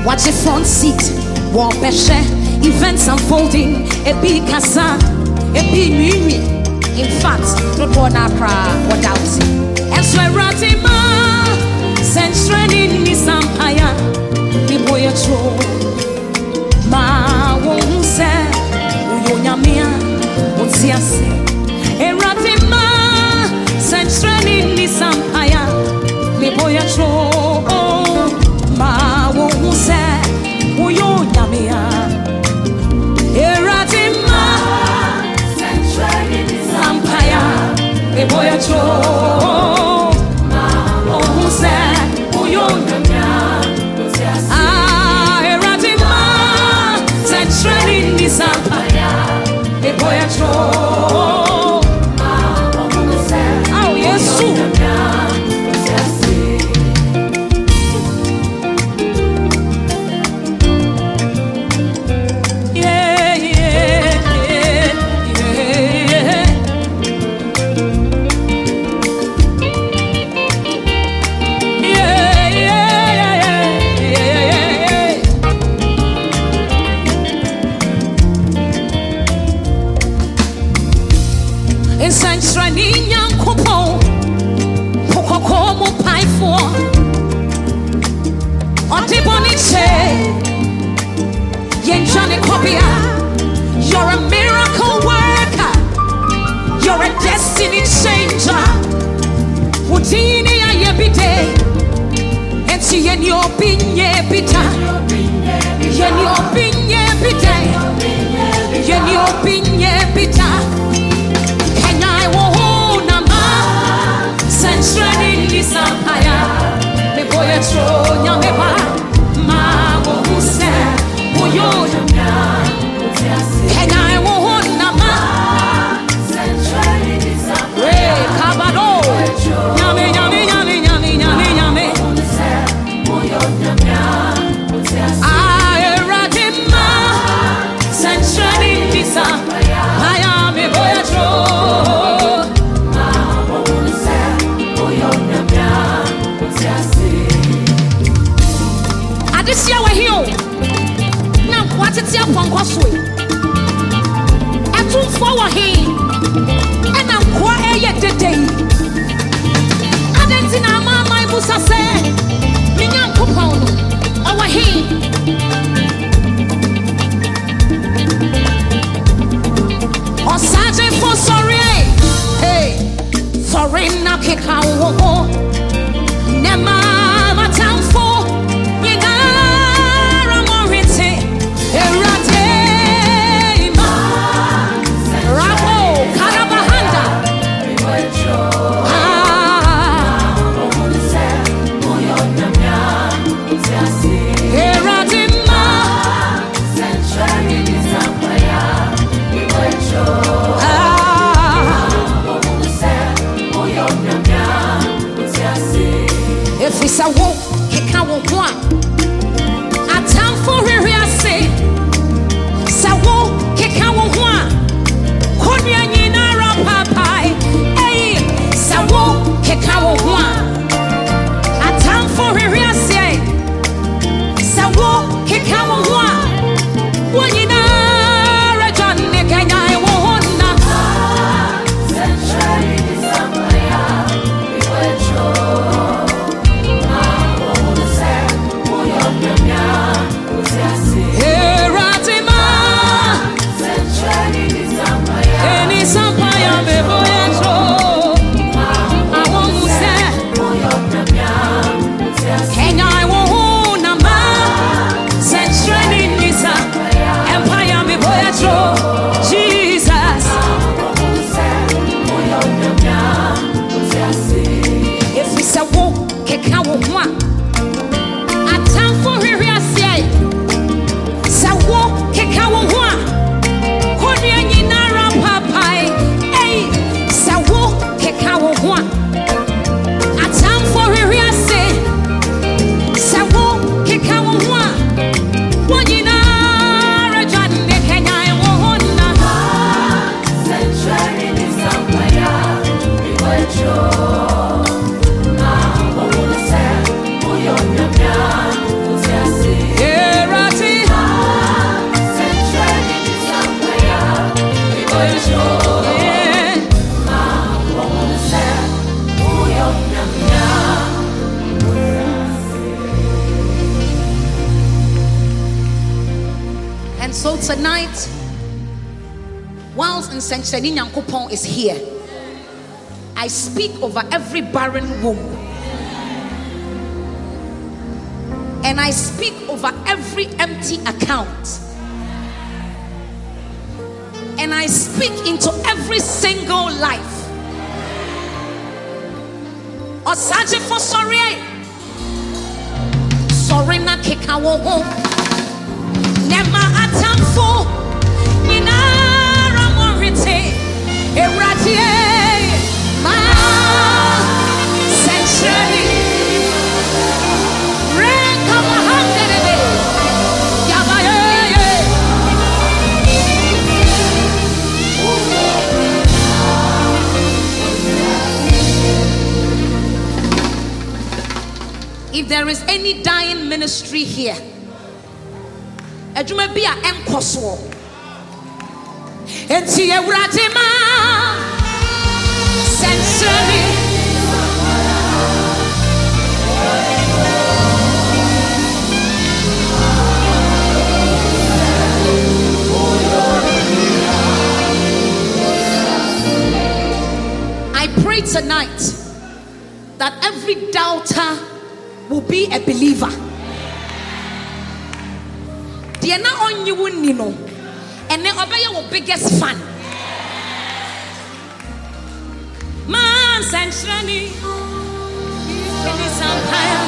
Watch the front seat, walk share, events unfolding, a big casa, a big mimi. In fact, don't want to cry without it. And so Ratima, send training me some higher, the boy a true. Ma won't say, Uyonyamia, what's yes? And Ratima, send training me some higher, the boy a true. Ma won't say, Uyonyamia, Eratima, send training me some higher, the boy a true. Ma won't say, Uyonyamia. Training this empire, the boy a troll. Oh, yes, yeah, yeah, Training young couple, Pocomo pie for on the boniche, Yen Johnny Copia. You're a miracle worker, you're a destiny changer. Woutini ayebide, and see yen your binye bita, yen your binye bita, yen your binye bita. Training this empire, me boy a troll, nyameba, ma wo huse, wo yo nyamya, and I won't nama. Training this empire, kabado, nyame, nyame, nyame, nyame, nyame, nyame, wo yo nyamya, I eradima, send training this empire, I am a boy a troll. This year we're here. Now, what is your conquest? I took forward here, and I'm quiet today. I didn't see my Musa say, Minyan Kupon, over here. Or Sergeant for sorry, hey, sorry, now kick out. Nema, my town for. So tonight, whilst Nsenkyereni Nyankopɔn is here, I speak over every barren womb. And I speak over every empty account. And I speak into every single life. Osaje for sorry. Sorry na keka wo ho. Nema atamfo. Nina ramorite. Eratie. Ma Nsenkyereni. If there is any dying ministry here, adwuma bi a enkoso enti ewurade ma Nsenkyereni I pray tonight that every doubter will be a believer. They are not on you, Nino, and they obey your biggest fan. Man, Nsenkyereni,